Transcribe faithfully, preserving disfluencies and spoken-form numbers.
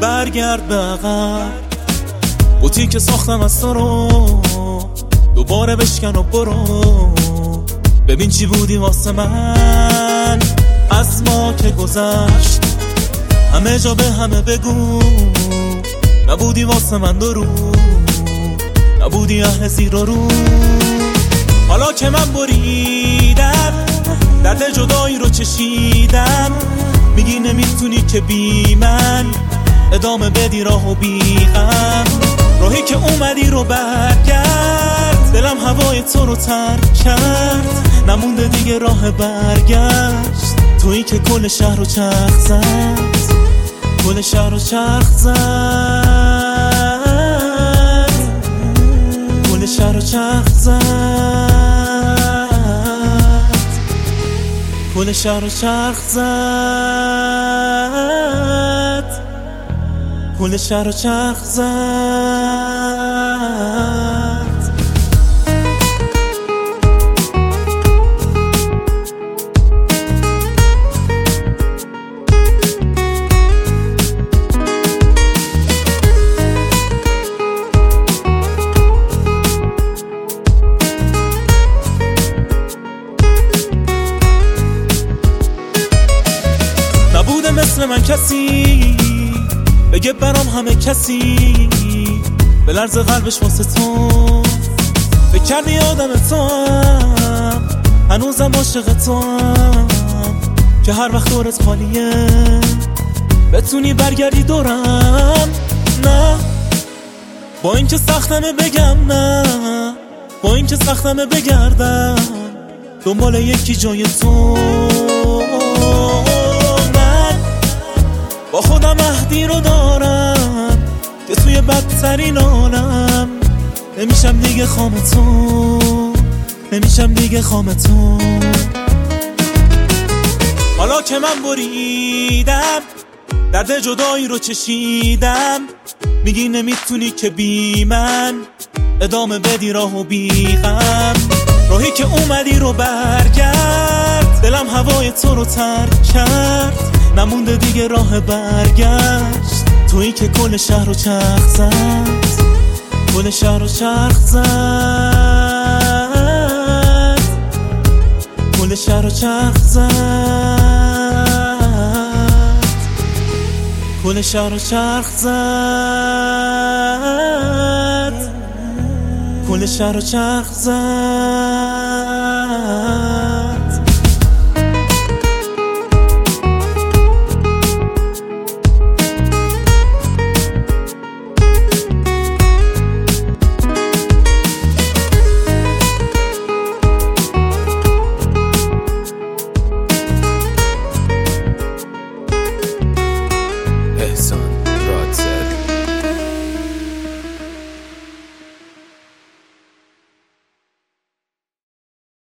برگرد به عقب. بوتی که ساختم از تو رو دوباره بشکن و برو، ببین چی بودی واسه من از ما که گذشت. همه جا به همه بگو نبودی واسه من درو، نبودی اهل زیر و رو. حالا که من بریدم درد جدایی رو چشیدم، میگی نمیتونی که بی من ادامه بدی راه و بی غم. راهی که اومدی رو برگرد، دلم هوای تو رو ترک کرد، نمونده دیگه راه برگشت. تویی که کل شهر رو چرخ زد، کل شهر رو چرخ زد، کل شهر رو چرخ زد، کل شهر رو چرخ زد، کل شهر رو چرخ زد. نبوده مثل من کسی بگه برام همه کسی، به لرز قلبش واسه تو فکر کردی آدم تو هم، هنوزم عاشق تو هم که هر وقت دورت خالیه بتونی برگردی دورم. نه با این که سختمه بگم نه، با این که سختمه بگردم دنبال یکی جای تو. با خودم عهدی رو دارم که توی بدترین عالم نمیشم دیگه خام تو، نمیشم دیگه خام تو. حالا که من بریدم درد جدایی رو چشیدم، میگی نمیتونی که بی من ادامه بدی راه و بی غم. راهی که اومدی رو برگرد، دلم هوای تو رو ترک کرد، نمونده دیگه راه برگشت. تویی که کل شهر رو چرخ زد، کل شهر رو چرخ زد، کل شهر رو چرخ زد، کل شهر رو چرخ زد، کل شهر رو چرخ زد.